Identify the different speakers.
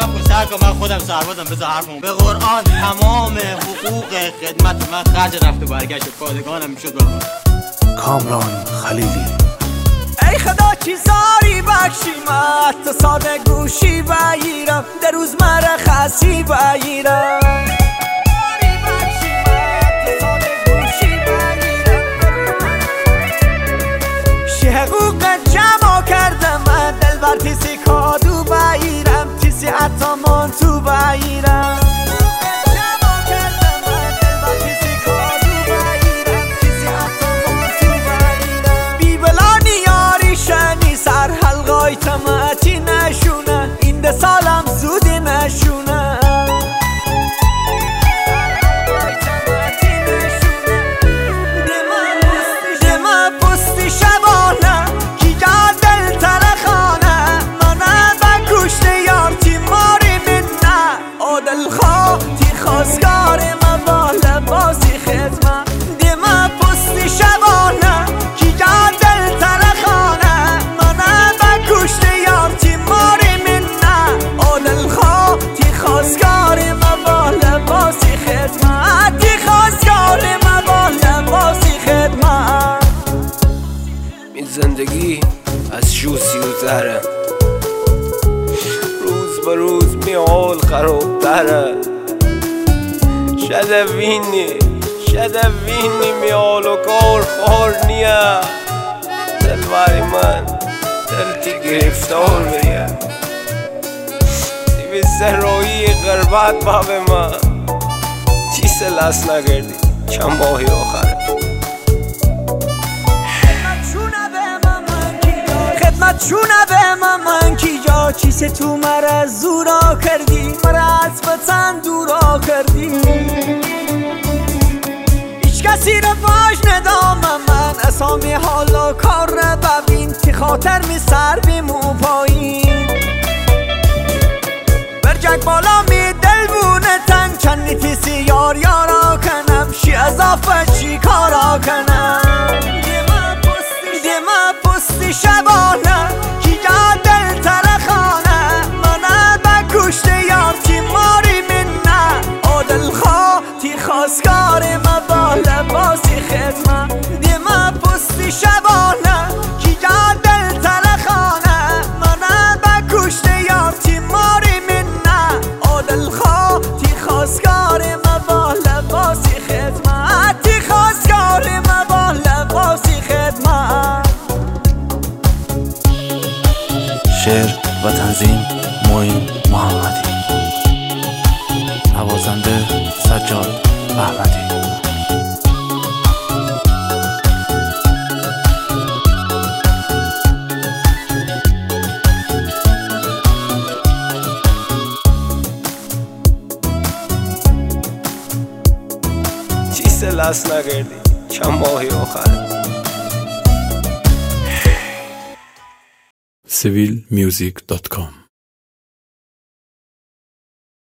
Speaker 1: کن سر کن، من خودم سربازم، بذار حرفمو. به قرآن تمام حقوق خدمت من خرج رفت و برگشت پادگانم میشد بابا.
Speaker 2: کامران خلیلی.
Speaker 3: ای خدا چیزاری بخشیمت تا ساده گوشی بگیرم، در روز مرخصی بگیرم. حقوق جمع کردم من، دلبر تیسی کادو بگیرم، تیسی اتامان تو بگیرم. بی بلانی یاری شنی سر حلقای تماتی نشونه، این ده سالم زودی نشونه. خواستگار من با لباسی خدمت، دی من پستی شبانه کی جا دل ترخانه. من بکشت یار تیماری من نه، او دل خواه تی خواستگار من با لباسی خدمت، تی خواستگار من با لباسی خدمت.
Speaker 4: این زندگی از شوسی و زهره، روز به روز می حال خرابتره. شدوینی میال و کار خور نیا، دلواری من دلتی گرفتار بریه. دیوی زهرایی غربت باب من چیز لست نگردی چند ماهی آخره.
Speaker 3: خدمت شونه به من کی جا، چیز تو مرا زورا کردی، مرا از وطن دورا کردی. هیچ کسی را باش ندام من، اسامی حالا کار را ببین، تی خاطر می سر بیمو پایین. برجک بالا می دل بونه تن، چندی تیسی یار یارا کنم، شی اضافه چی کارا کنم. دی من پستی شبانه کی جا دل ترخانه، من بکشت یار تیماری من نه، او دل خواه تی خواستگار من با لباسی خدمت. دی من پستی شبانه کی جا دل ترخانه، من بکشت یار تیماری من نه، او دل خواه تی خواستگار من با لباسی خدمت، تی خواستگار من با لباسی خدمت.
Speaker 2: شعر و تنظیم معین محمدی، نوازنده سجاد احمدی.
Speaker 4: چیز لست نگردی چند ماهی آخره.
Speaker 2: civilmusic.com